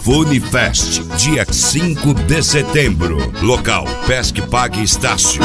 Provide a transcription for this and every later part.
Fone Fest, dia 5 de setembro. Local, Pesque Pague Estácio.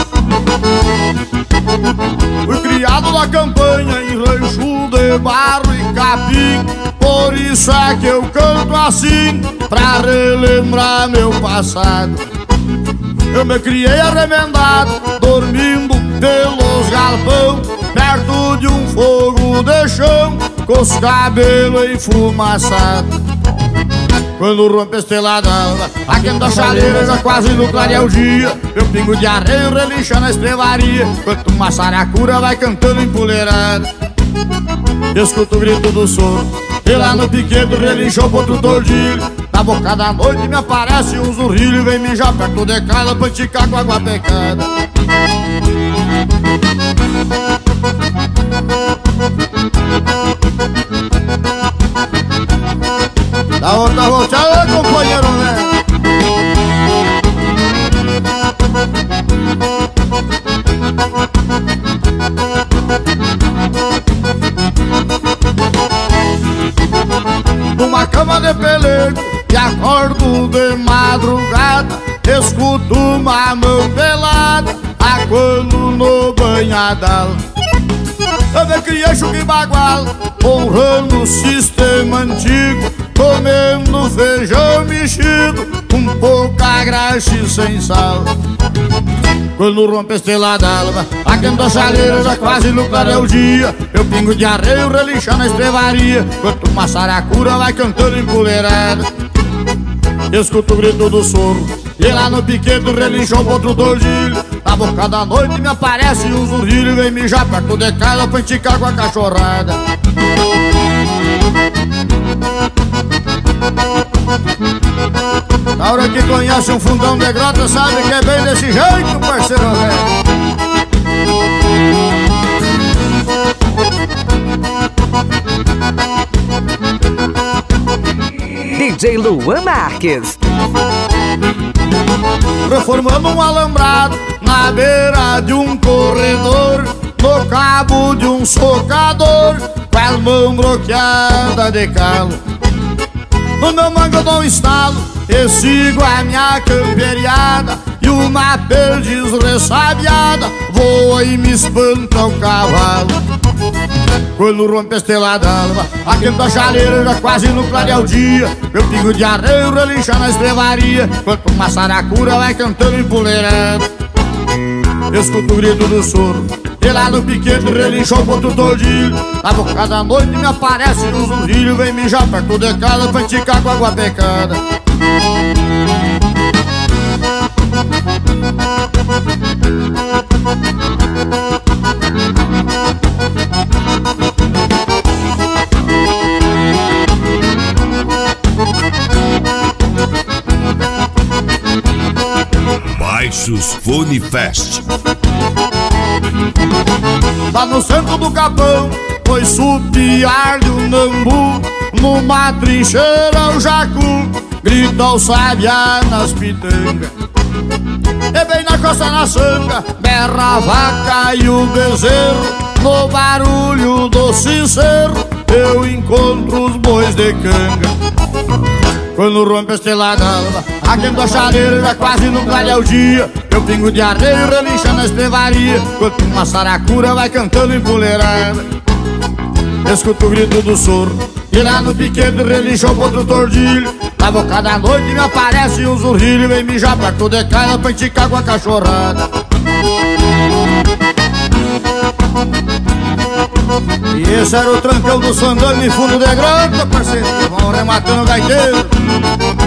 Fui criado na campanha em rancho de barro e capim, por isso é que eu canto assim, pra relembrar meu passado. Eu me criei arremendado, dormindo pelos galpão, perto de um fogo de chão, com os cabelos enfumaçados. Quando rompe a estrela d'alva, aquenta a chaleira, já quase no clarear o dia, meu pingo de arreio relincha na estrevaria, enquanto uma saracura vai cantando empoleirada. Escuto o grito do soro, e lá no piquedo relinchou o outro tordilho. Na boca da noite me aparece um zurrilho, vem mijar perto de casa pra enticar com água pecada. Da outra volteada, companheiro, né? Numa cama de pelego e acordo de madrugada, escuto uma mão pelada aguando no banhadal. Eu me criei chuca e bagual, honrando o sistema antigo, comendo feijão mexido, com pouca graxa e sem sal. Quando rompe a estrela d'alva, aquenta a chaleira, já quase no clarear o dia, meu pingo de arreio relincha na estrevaria, enquanto uma saracura vai cantando empoleirada. Escuto o grito do soro, e lá no piquedo relinchou outro tordilho. Na boca da noite me aparece um zurrilho, vem mijar perto de casa pra enticar com a cachorrada. Na hora que conhece um fundão de grota, sabe que é bem desse jeito, parceiro velho. DJ Luan Marques. Reformando um alambrado na beira de um corredor, no cabo de um socador, com as mãos bloqueadas de calo. No meu mango eu dou um estalo e sigo a minha camperiada, e uma perdiz ressabiada voa e me espanta o cavalo. Quando rompe a estrela d'alva, aquenta a chaleira, já quase no clarear o dia, meu pingo de arreio relincha na estrevaria, enquanto uma saracura vai cantando empoleirada. Escuto o grito do soro, e lá no piquete relinchou outro tordilho. Na boca da noite me aparece um zurrilho, vem mijar perto de casa pra enticar com água pecada. Baixos Fone Fest. Lá no centro do capão foi supiar-lhe o nambu, numa trincheira o jacu grita o sabiá nas pitangas. E bem na costa na sanga berra a vaca e o bezerro, no barulho do sincero eu encontro os bois de canga. Quando rompe a estrela d'alva, aquenta a chaleira, já quase no clarear o dia, meu pingo de arreio relincha na estrevaria, enquanto uma saracura vai cantando empoleirada. Escuto o grito do soro, e lá no piquete relinchou outro tordilho. Na boca da noite me aparece um zurrilho, vem mijar perto de casa pra enticar com a cachorrada. E esse era o trancão do Sandano e fundo de grota, parceiro, vão rematando o gaiteiro.